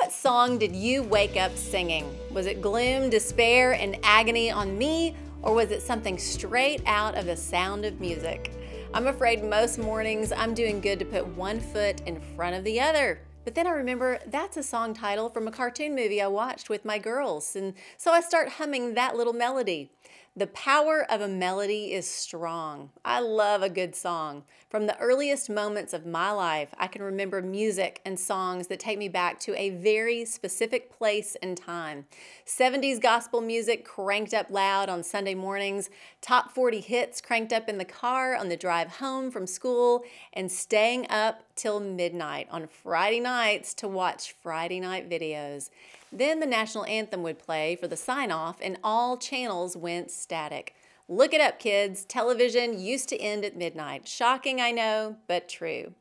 What song did you wake up singing? Was it gloom, despair, and agony on me, or was it something straight out of The Sound of Music? I'm afraid most mornings I'm doing good to put one foot in front of the other. But then I remember that's a song title from a cartoon movie I watched with my girls, and so I start humming that little melody. The power of a melody is strong. I love a good song. From the earliest moments of my life, I can remember music and songs that take me back to a very specific place and time. 70s gospel music cranked up loud on Sunday mornings, top 40 hits cranked up in the car on the drive home from school, and staying up till midnight on Friday nights to watch Friday night videos. Then the national anthem would play for the sign-off and all channels went static. Look it up, kids. Television used to end at midnight. Shocking, I know, but true.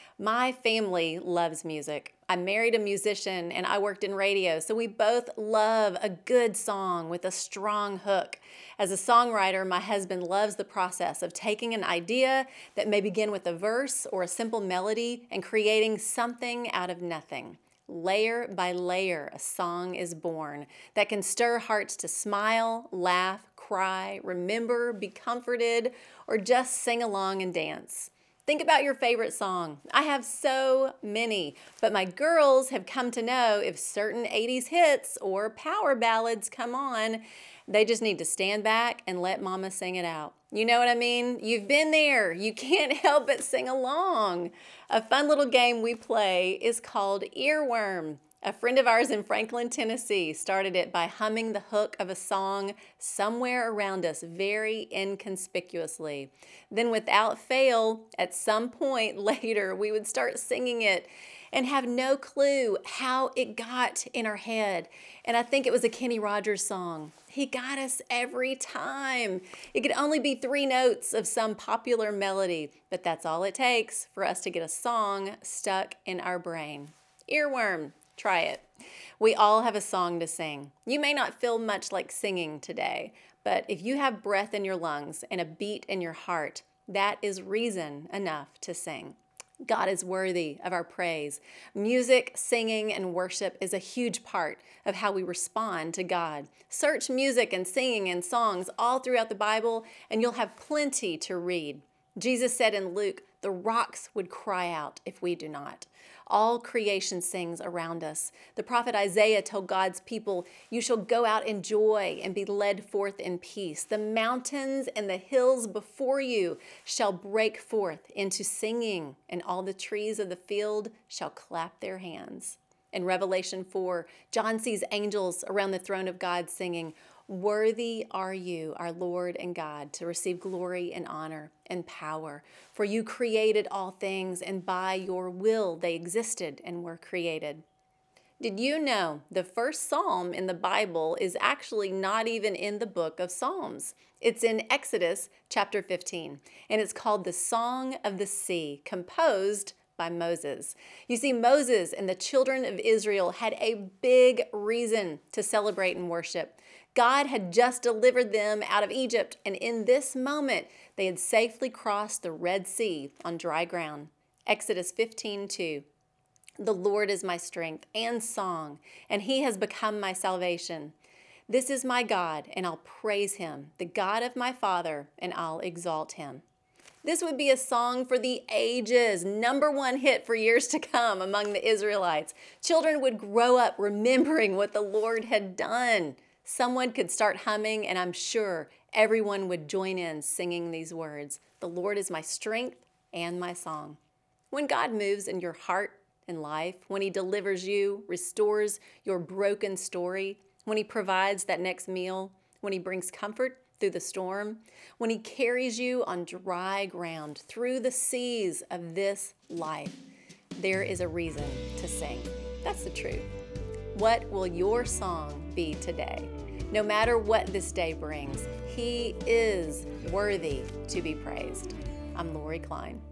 My family loves music. I married a musician and I worked in radio, so we both love a good song with a strong hook. As a songwriter, my husband loves the process of taking an idea that may begin with a verse or a simple melody and creating something out of nothing. Layer by layer, a song is born that can stir hearts to smile, laugh, cry, remember, be comforted, or just sing along and dance. Think about your favorite song. I have so many, but my girls have come to know if certain 80s hits or power ballads come on, they just need to stand back and let mama sing it out. You know what I mean? You've been there. You can't help but sing along. A fun little game we play is called Earworm. A friend of ours in Franklin, Tennessee started it by humming the hook of a song somewhere around us very inconspicuously. Then without fail, at some point later, we would start singing it and have no clue how it got in our head. And I think it was a Kenny Rogers song. He got us every time. It could only be 3 notes of some popular melody, but that's all it takes for us to get a song stuck in our brain. Earworm. Try it. We all have a song to sing. You may not feel much like singing today, but if you have breath in your lungs and a beat in your heart, that is reason enough to sing. God is worthy of our praise. Music, singing, and worship is a huge part of how we respond to God. Search music and singing and songs all throughout the Bible, and you'll have plenty to read. Jesus said in Luke, "The rocks would cry out if we do not." All creation sings around us. The prophet Isaiah told God's people, "You shall go out in joy and be led forth in peace. The mountains and the hills before you shall break forth into singing, and all the trees of the field shall clap their hands." In Revelation 4, John sees angels around the throne of God singing, "Worthy are you, our Lord and God, to receive glory and honor and power. For you created all things, and by your will they existed and were created." Did you know the first psalm in the Bible is actually not even in the book of Psalms? It's in Exodus chapter 15, and it's called the Song of the Sea, composed by Moses. You see, Moses and the children of Israel had a big reason to celebrate and worship. God had just delivered them out of Egypt, and in this moment, they had safely crossed the Red Sea on dry ground. Exodus 15:2. "The Lord is my strength and song, and he has become my salvation. This is my God, and I'll praise him, the God of my father, and I'll exalt him." This would be a song for the ages, #1 hit for years to come among the Israelites. Children would grow up remembering what the Lord had done. Someone could start humming, and I'm sure everyone would join in singing these words. "The Lord is my strength and my song." When God moves in your heart and life, when he delivers you, restores your broken story, when he provides that next meal, when he brings comfort through the storm, when he carries you on dry ground through the seas of this life, there is a reason to sing. That's the truth. What will your song be today? No matter what this day brings, he is worthy to be praised. I'm Lori Klein.